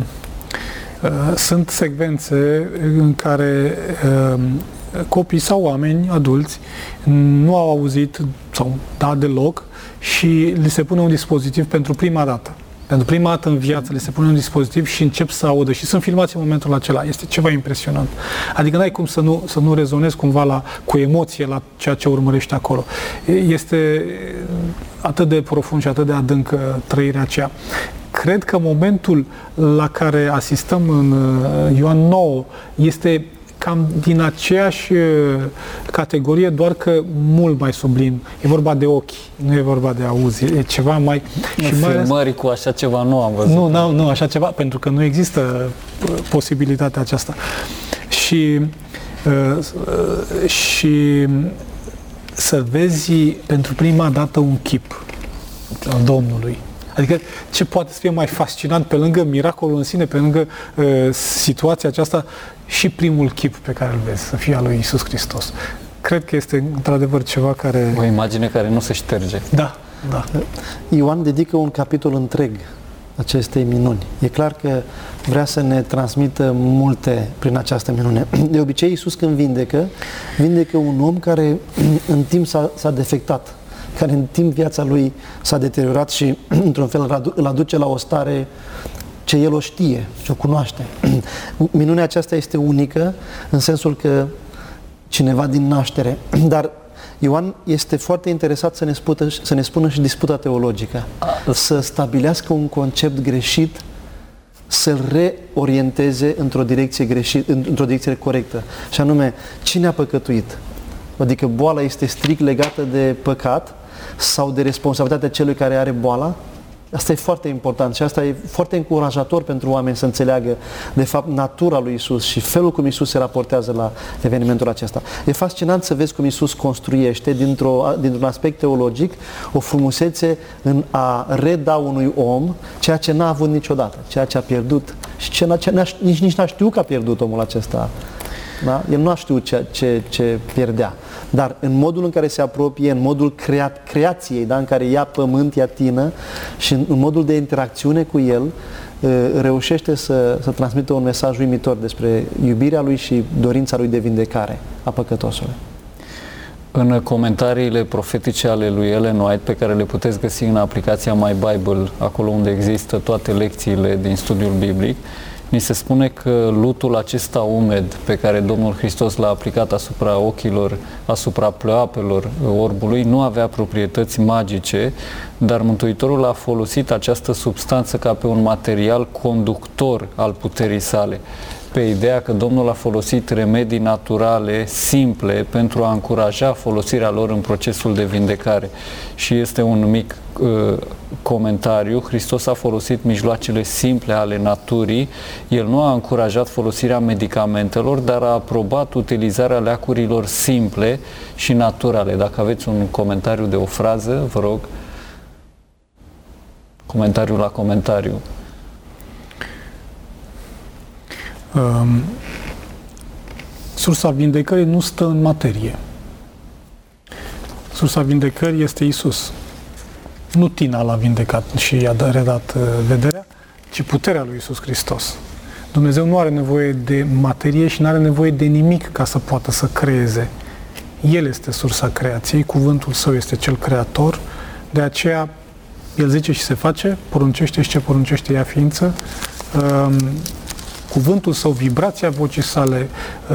sunt secvențe în care copii sau oameni adulți nu au auzit sau deloc și li se pune un dispozitiv pentru prima dată. Pentru prima dată în viață le se pune un dispozitiv și încep să audă și sunt filmați în momentul acela. Este ceva impresionant. Adică n-ai cum să nu rezonezi cumva cu emoție la ceea ce urmărești acolo. Este atât de profund și atât de adâncă trăirea aceea. Cred că momentul la care asistăm în Ioan 9 este cam din aceeași categorie, doar că mult mai sublim. E vorba de ochi, nu e vorba de auzi. E ceva mai... Și filmări cu așa ceva nu am văzut. Nu, așa ceva, pentru că nu există posibilitatea aceasta. Și să vezi pentru prima dată un chip al Domnului. Adică ce poate să fie mai fascinant pe lângă miracolul în sine, pe lângă situația aceasta, și primul chip pe care îl vezi, să fie al lui Iisus Hristos. Cred că este într-adevăr ceva care... O imagine care nu se șterge. Da. Ioan dedică un capitol întreg acestei minuni. E clar că vrea să ne transmită multe prin această minune. De obicei, Iisus când vindecă un om care în timp s-a defectat, care în timp viața lui s-a deteriorat și într-un fel îl aduce la o stare ce el o știe și o cunoaște. Minunea aceasta este unică în sensul că cineva din naștere, dar Ioan este foarte interesat să ne spună și disputa teologică, să stabilească un concept greșit, să-l reorienteze într-o direcție greșită, într-o direcție corectă. Și anume, cine a păcătuit? Adică boala este strict legată de păcat sau de responsabilitatea celui care are boala? Asta e foarte important și asta e foarte încurajator pentru oameni să înțeleagă, de fapt, natura lui Isus și felul cum Isus se raportează la evenimentul acesta. E fascinant să vezi cum Isus construiește, dintr-un aspect teologic, o frumusețe în a reda unui om ceea ce n-a avut niciodată, ceea ce a pierdut și nici n-a știut că a pierdut omul acesta. Da? El nu a știut ce pierdea. Dar în modul în care se apropie, în modul creației, da? În care ia pământ, ia tină și în modul de interacțiune cu el, reușește să transmită un mesaj uimitor despre iubirea lui și dorința lui de vindecare a păcătosului. În comentariile profetice ale lui Ellen White, pe care le puteți găsi în aplicația My Bible, acolo unde există toate lecțiile din studiul biblic, ni se spune că lutul acesta umed pe care Domnul Hristos l-a aplicat asupra ochilor, asupra pleoapelor orbului, nu avea proprietăți magice, dar Mântuitorul a folosit această substanță ca pe un material conductor al puterii sale, pe ideea că Domnul a folosit remedii naturale, simple, pentru a încuraja folosirea lor în procesul de vindecare. Și este un mic comentariu. Hristos a folosit mijloacele simple ale naturii. El nu a încurajat folosirea medicamentelor, dar a aprobat utilizarea leacurilor simple și naturale. Dacă aveți un comentariu de o frază, vă rog. Comentariu la comentariu. Sursa vindecării nu stă în materie. Sursa vindecării este Isus. Nu Tina l-a vindecat și i-a redat vederea, ci puterea lui Isus Hristos. Dumnezeu nu are nevoie de materie și nu are nevoie de nimic ca să poată să creeze. El este sursa creației, cuvântul Său este cel creator, de aceea El zice și se face, poruncește și ce poruncește ea ființă. Cuvântul Său, vibrația vocii sale,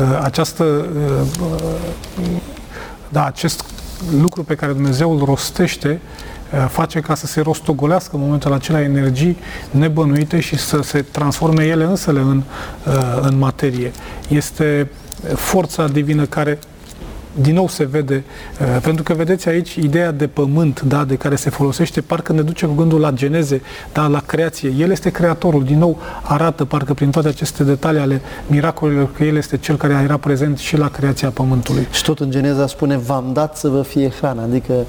acest lucru pe care Dumnezeu îl rostește, face ca să se rostogolească în momentul acela energii nebănuite și să se transforme ele însele în materie. Este forța divină care din nou se vede, pentru că vedeți aici ideea de pământ, da, de care se folosește, parcă ne duce cu gândul la geneze, da, la creație. El este creatorul, din nou arată parcă prin toate aceste detalii ale miracolelor că El este Cel care era prezent și la creația pământului. Și tot în Geneza spune, v-am dat să vă fie hrană, adică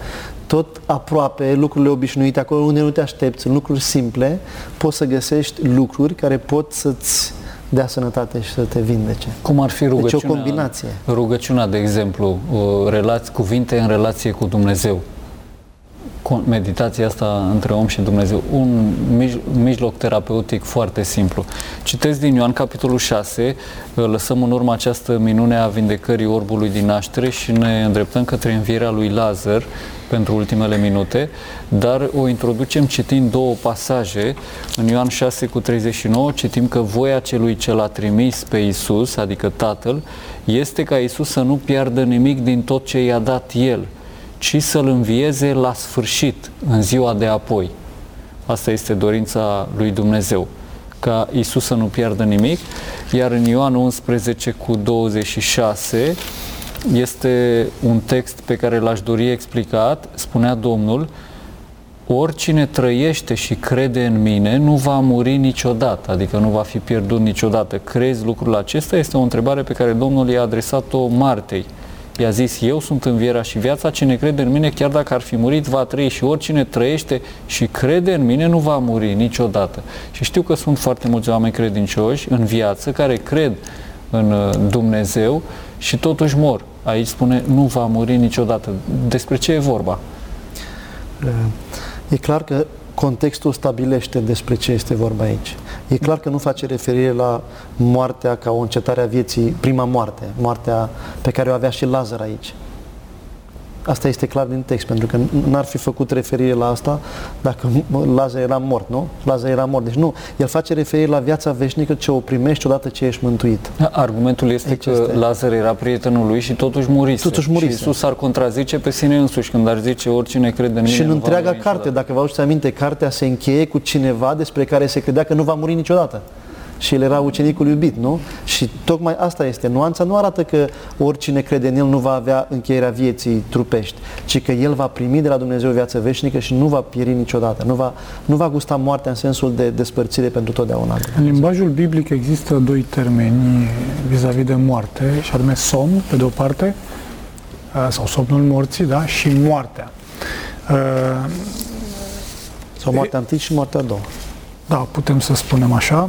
tot aproape, lucrurile obișnuite, acolo unde nu te aștepți, în lucruri simple, poți să găsești lucruri care pot să-ți dea sănătate și să te vindece. Cum ar fi rugăciunea? Deci o combinație. Rugăciunea, de exemplu, cuvinte în relație cu Dumnezeu. Meditația asta între om și Dumnezeu, un mijloc terapeutic foarte simplu. Citesc din Ioan, capitolul 6, lăsăm în urmă această minune a vindecării orbului din naștere și ne îndreptăm către învierea lui Lazar pentru ultimele minute, dar o introducem citind două pasaje. În Ioan 6 cu 39 citim că voia celui ce l-a trimis pe Iisus, adică Tatăl, este ca Iisus să nu piardă nimic din tot ce i-a dat El, ci să-L învieze la sfârșit, în ziua de apoi. Asta este dorința lui Dumnezeu, ca Iisus să nu piardă nimic. Iar în Ioan 11 cu 26 este un text pe care l-aș dori explicat. Spunea Domnul: oricine trăiește și crede în mine nu va muri niciodată, adică nu va fi pierdut niciodată. Crezi lucrul acesta? Este o întrebare pe care Domnul i-a adresat-o Martei. I-a zis: eu sunt învierea și viața, cine crede în mine, chiar dacă ar fi murit, va trăi, și oricine trăiește și crede în mine nu va muri niciodată. Și știu că sunt foarte mulți oameni credincioși în viață care cred în Dumnezeu și totuși mor. Aici spune: nu va muri niciodată. Despre ce e vorba? E clar că contextul stabilește despre ce este vorba aici. E clar că nu face referire la moartea ca o încetare a vieții, prima moarte, moartea pe care o avea și Lazar aici. Asta este clar din text, pentru că n-ar fi făcut referire la asta dacă Lazar era mort, nu? Lazar era mort. Deci nu, el face referire la viața veșnică ce o primești odată ce ești mântuit. Argumentul este aici că Lazar era prietenul lui și totuși murise. Și Iisus ar contrazice pe sine însuși când ar zice: oricine crede în mine. Și în întreaga carte, niciodată. dacă vă aduceți aminte, cartea se încheie cu cineva despre care se credea că nu va muri niciodată. Și el era ucenicul iubit, nu? Și tocmai asta este. Nuanța nu arată că oricine crede în el nu va avea încheierea vieții trupești, ci că el va primi de la Dumnezeu viață veșnică și nu va pieri niciodată. Nu va gusta moartea în sensul de despărțire pentru totdeauna. În limbajul biblic există doi termeni vis-a-vis de moarte, și anume somn, pe de o parte, sau somnul morții, da? Și moartea. Sau moartea întâi și moartea a doua. Da, putem să spunem așa.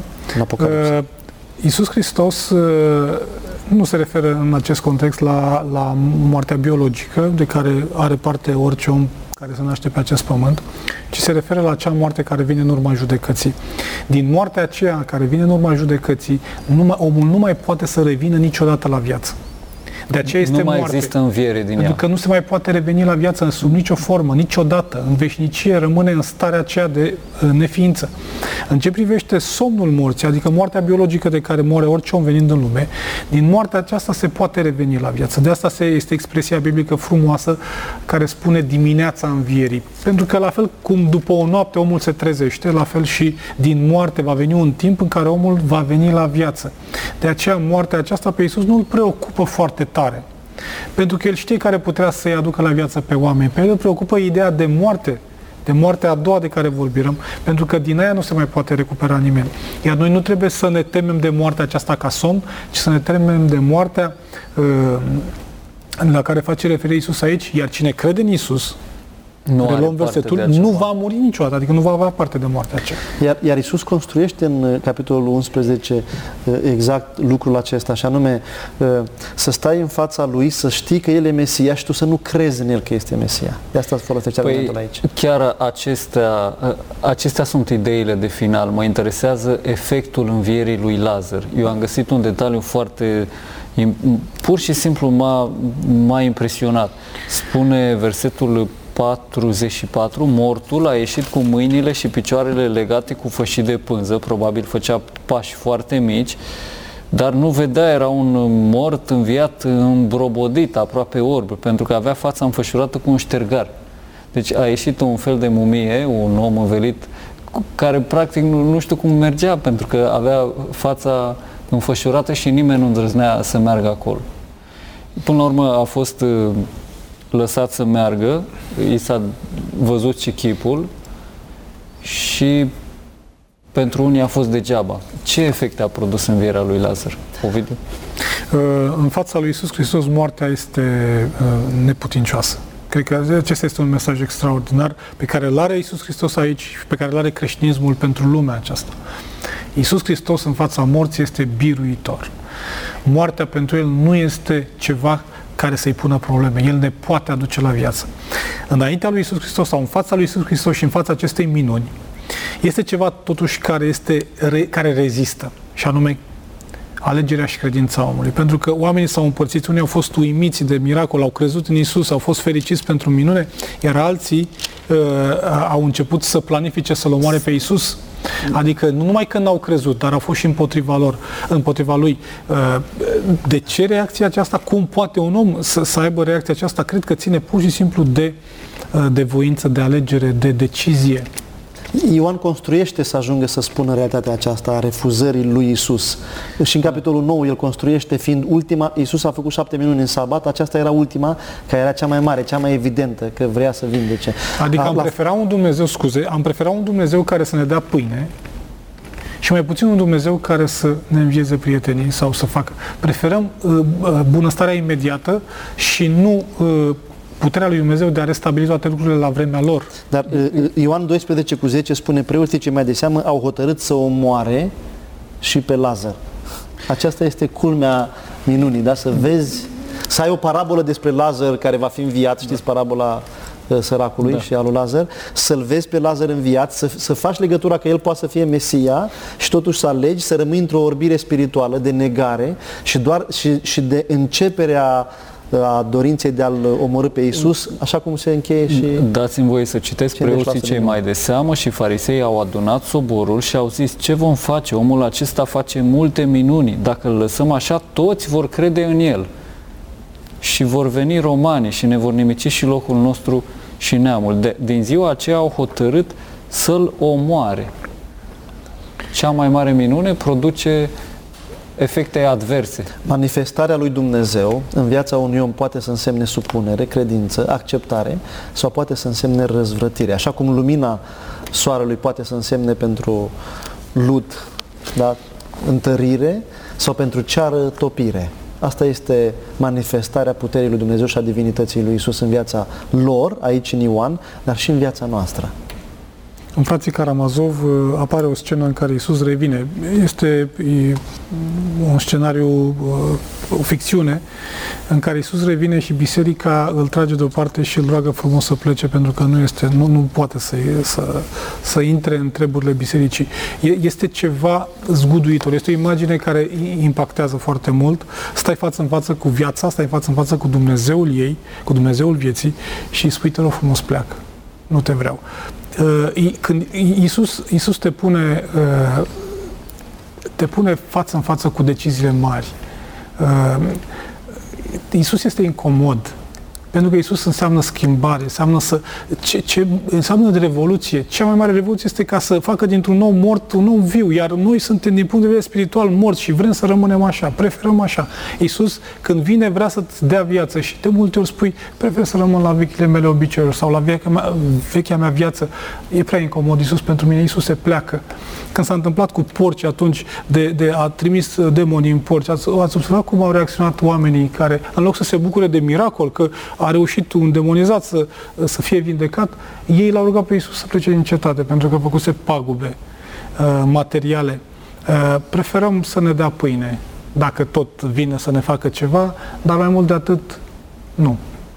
Iisus Hristos nu se referă în acest context la moartea biologică de care are parte orice om care se naște pe acest pământ, ci se referă la acea moarte care vine în urma judecății. Din moartea aceea care vine în urma judecății, omul nu mai poate să revină niciodată la viață. De aceea este nu mai moarte. există înviere din ea. Pentru că nu se mai poate reveni la viață sub nicio formă, niciodată. În veșnicie rămâne în starea aceea de neființă. În ce privește somnul morții, adică moartea biologică de care moare orice om venind în lume, din moartea aceasta se poate reveni la viață. De asta este expresia biblică frumoasă care spune dimineața învierii. Pentru că la fel cum după o noapte omul se trezește, la fel și din moarte va veni un timp în care omul va veni la viață. De aceea moartea aceasta pe Iisus nu îl preocupă foarte tare. Pentru că el știe care putea să-i aducă la viață pe oameni. Pe el îl preocupă ideea de moarte, de moartea a doua de care vorbim, pentru că din aia nu se mai poate recupera nimeni. Iar noi nu trebuie să ne temem de moartea aceasta ca somn, ci să ne temem de moartea la care face referire Iisus aici, iar cine crede în Iisus, reluăm versetul, nu va muri niciodată, adică nu va avea parte de moartea aceea. Iar Iisus construiește în capitolul 11 exact lucrul acesta, și anume să stai în fața Lui, să știi că El e Mesia și tu să nu crezi în El că este Mesia. De asta folosește argumentul aici. Chiar acestea sunt ideile de final. Mă interesează efectul învierii lui Lazar. Eu am găsit un detaliu foarte... pur și simplu m-a impresionat. Spune versetul 44, mortul a ieșit cu mâinile și picioarele legate cu fășii de pânză, probabil făcea pași foarte mici, dar nu vedea, era un mort înviat, îmbrobodit, aproape orb, pentru că avea fața înfășurată cu un ștergar. Deci a ieșit un fel de mumie, un om învelit, care practic nu știu cum mergea, pentru că avea fața înfășurată și nimeni nu îndrăznea să meargă acolo. Până la urmă a fost lăsat să meargă, i s-a văzut și chipul și pentru unii a fost degeaba. Ce efecte a produs învierea lui Lazar? Ovidiu? În fața lui Iisus Hristos moartea este neputincioasă. Cred că acesta este un mesaj extraordinar pe care îl are Iisus Hristos aici și pe care îl are creștinismul pentru lumea aceasta. Iisus Hristos în fața morții este biruitor. Moartea pentru El nu este ceva care să-i pună probleme. El ne poate aduce la viață. Înaintea lui Iisus Hristos sau în fața lui Iisus Hristos și în fața acestei minuni este ceva totuși care rezistă, și anume alegerea și credința omului. Pentru că oamenii s-au împărțit, unii au fost uimiți de miracol, au crezut în Iisus, au fost fericiți pentru minune, iar alții au început să planifice să-L omoare pe Iisus. Adică nu numai că n-au crezut, dar au fost și împotriva lui. De ce reacția aceasta? Cum poate un om să aibă reacția aceasta? Cred că ține pur și simplu de voință, de alegere, de decizie. Ioan construiește să ajungă să spună realitatea aceasta a refuzării lui Iisus. Și în capitolul 9 el construiește, fiind ultima, Iisus a făcut 7 minuni în sabat, aceasta era ultima, care era cea mai mare, cea mai evidentă, că vrea să vindece. Adică am preferat un Dumnezeu care să ne dea pâine și mai puțin un Dumnezeu care să ne învieze prietenii sau să facă. Preferăm bunăstarea imediată și nu puterea lui Dumnezeu de a restabili toate lucrurile la vremea lor. Dar Ioan 12:10 spune, preoții cei mai de seamă au hotărât să omoare și pe Lazar. Aceasta este culmea minunii, da? Să vezi, să ai o parabolă despre Lazar care va fi înviat, știți parabola săracului și a lui Lazar, să-l vezi pe Lazar înviat, să faci legătura că el poate să fie Mesia și totuși să alegi să rămâi într-o orbire spirituală de negare și de începerea a dorinței de a-L omorî pe Iisus, așa cum se încheie și... Dați-mi voie să citesc, preoții cei mai de seamă și farisei au adunat soborul și au zis, ce vom face? Omul acesta face multe minuni. Dacă îl lăsăm așa, toți vor crede în el. Și vor veni romanii și ne vor nimici și locul nostru și neamul. Din ziua aceea au hotărât să-L omoare. Cea mai mare minune produce efecte adverse. Manifestarea lui Dumnezeu în viața unui om poate să însemne supunere, credință, acceptare sau poate să însemne răzvrătire. Așa cum lumina soarelui poate să însemne pentru Lut, da, întărire sau pentru ceară topire. Asta este manifestarea puterii lui Dumnezeu și a divinității lui Iisus în viața lor, aici în Ioan, dar și în viața noastră. În Frații Karamazov apare o scenă în care Iisus revine. Este un scenariu, o ficțiune, în care Iisus revine și biserica îl trage deoparte și îl roagă frumos să plece pentru că nu poate să intre în treburile bisericii. Este ceva zguduitor, este o imagine care impactează foarte mult. Stai față în față cu viața, stai față în față cu Dumnezeul ei, cu Dumnezeul vieții și îi spui, te rog frumos, pleacă. Nu te vreau. Când Iisus te pune față în față cu deciziile mari. Iisus este incomod. Pentru că Iisus înseamnă schimbare, înseamnă de revoluție. Cea mai mare revoluție este ca să facă dintr-un nou mort un om viu, iar noi suntem din punct de vedere spiritual morți și vrem să rămânem așa, preferăm așa. Iisus, când vine, vrea să-ți dea viață și de multe ori spui, prefer să rămân la vechile mele obiceiuri sau la vechea mea viață. E prea incomod Iisus pentru mine, Iisus se pleacă. Când s-a întâmplat cu porci atunci, a trimis demonii în porci, ați observat cum au reacționat oamenii care, în loc să se bucure de miracol, că a reușit un demonizat să fie vindecat, ei l-au rugat pe Iisus să plece din cetate, pentru că făcuse pagube materiale. Preferăm să ne dea pâine, dacă tot vine să ne facă ceva, dar mai mult de atât, nu.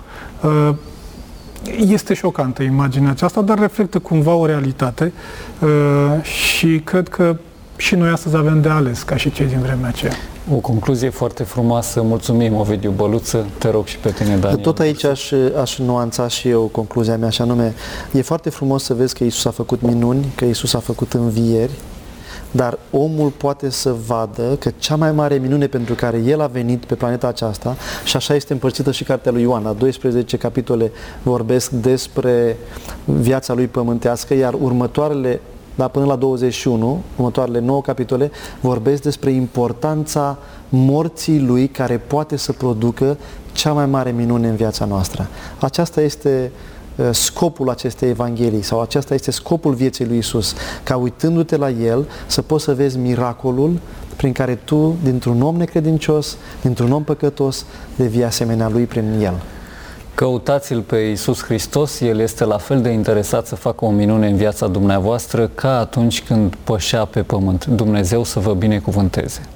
Este șocantă imaginea aceasta, dar reflectă cumva o realitate și cred că și noi astăzi avem de ales, ca și cei din vremea aceea. O concluzie foarte frumoasă. Mulțumim, Ovidiu Băluță. Te rog și pe tine, Daniel. Tot aici aș nuanța și eu concluzia mea, și anume, e foarte frumos să vezi că Iisus a făcut minuni, că Iisus a făcut învieri, dar omul poate să vadă că cea mai mare minune pentru care El a venit pe planeta aceasta, și așa este împărțită și cartea lui Ioan, 12 capitole vorbesc despre viața lui pământească, iar următoarele, până la 21, următoarele 9 capitole, vorbesc despre importanța morții lui care poate să producă cea mai mare minune în viața noastră. Aceasta este scopul acestei Evanghelii sau acesta este scopul vieții lui Iisus, ca uitându-te la El să poți să vezi miracolul prin care tu, dintr-un om necredincios, dintr-un om păcătos, devii asemenea lui prin El. Căutați-L pe Iisus Hristos, El este la fel de interesat să facă o minune în viața dumneavoastră ca atunci când pășea pe pământ. Dumnezeu să vă binecuvânteze!